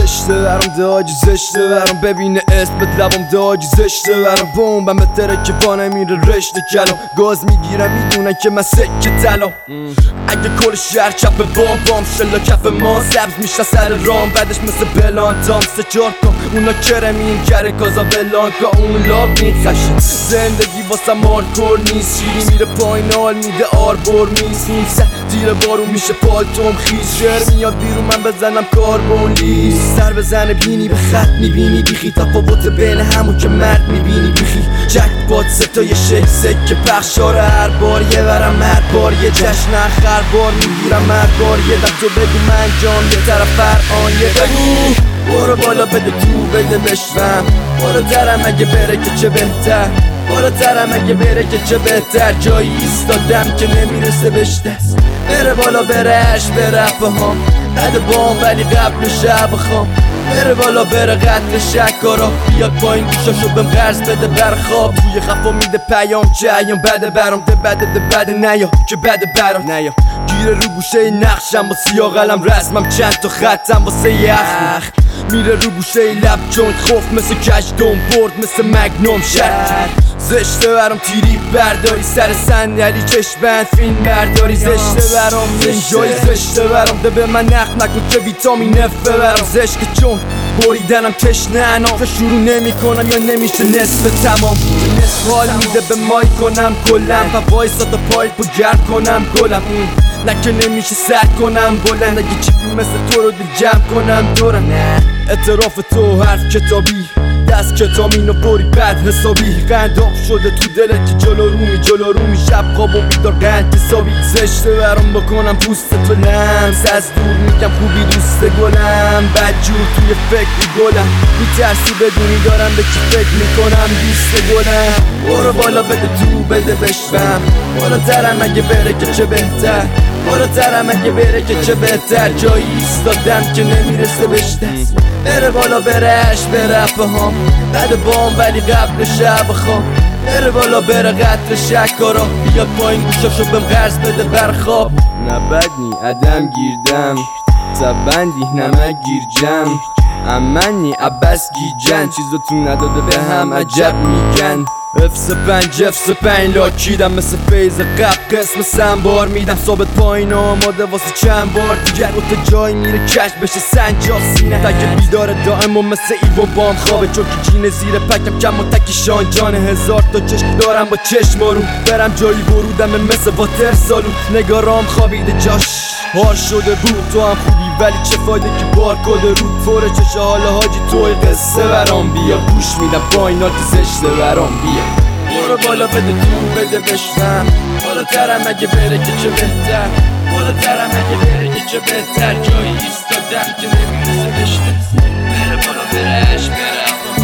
زشته برام داجی زشته برام ببینه اسمت لبام داجی زشته برام بومبم به تره که با نمیره رشته کلام گاز میگیرم میدونن که من سکه طلا اگه کل شهر چپ بام شلا کف ما سبز میشه سر رام بعدش مثل بلانتام سه چار کن اونا کرمین کره کازا بلانکا اون لاب میخشه زندگی واسه مارکور نیست شیری میره پایین حال میده آربور میز نیست تیر بارون میشه پالتوم خیز شعر میاد بیرون من بزنم کاربون لیست سر بزنه بینی به خط میبینی بیخی تفاوت بین همون که مرد میبینی بیخی جک باد ستای شک سکه پخشاره هر بار یه برم هر بار یه جشن اخر بار میگیرم هر بار یه دم تو بگو من جان یه طرف فرعان یه بگو برو بالا بده تو بده بشوم برو ترم اگه بره که چه بهتر برو ترم اگه بره که چه بهتر جایی ایستادم که نمیرسه بهش دست بره بالا برهش بره هم بعد بام ولی قبل شب خام بره بالا بره قتل شکارا بیاد پایین گوشاشو بهم قرض بده بر خواب توی خفا میده پیام چه ایام بده برام ده بده نیا که بده برام نیا گیره رو گوشه نقشم با سیاه قلم رسمم چند تا خطم واسه یخ میره رو گوشه لب چون خوف مثل کشدون برد مثل مگنوم شد زشته برام تیری برداری سر صندلی چشم بند فیلم برداری زشته برام اینجای زشته برام ده به من نخ نکن که ویتامین اف برام زشته چون بریدنم تشنه اناخه شروع نمی کنم یا نمیشه نصف تمام حال میده به مای کنم کلم و وایسا تا پایپو گرد کنم گلم نکه نمیشه سر کنم بلند اگه چیپی مثل تو رو دل جمع کنم دورم اعتراف تو حرف کتابی دست کتامینو بری بد حسابی قندام شده تو دلت که جلو رومی شب خواب و بیدار قند حسابی زشته برام بکنم پوست تو لمس از دور میگم خوبی دوست گلم بدجور توی فکر گلم میترسی بدونی دارم به کی فکر میکنم دوست گلم برو بالا بده تو بده بشوم برو ترم اگه بره که چه بهتر برو ترم اگه بره که چه بهتر جایی ایستادم که نمیرسه بهش دست بره بالا برهش بره هم بعد بام ولی قبل شب خام بره بالا بره قتل شکارا بیاد پایین گوشاشو بهم قرض بده بر خواب نبدنی عدم گیردم زبندی نمک گیرجم امنی عباس گیجن چیزاتون نداده به هم عجب میگن افس پنج لاکیدم مثل فیض قبل قسم سنبار میدم ثابت پایین آماده واسه چند بار دیگر رو تا جایی میره کش بشه سنجاق سینه تک بیدار دائم و مثل ایو بام خوابه چون که جینه زیر پکم کم و تکی شان جان هزار تا چشم دارم با چشم رو برم جایی برودم مثل واتر سالون نگارام خوابیده جاش هار شده بود تو هم خوبی ولی چه فایده که بار کده رود فوره چشه حالا حاجی توی قصه برام بیا گوش میدم پایینات زشته برام بیا برو بالا بده تو بده بشوم بالا ترم اگه بره که چه بهتر بالا ترم اگه بره که چه بهتر جایی ایستادم که نمیرسه بهش دست بره بالا برهش بره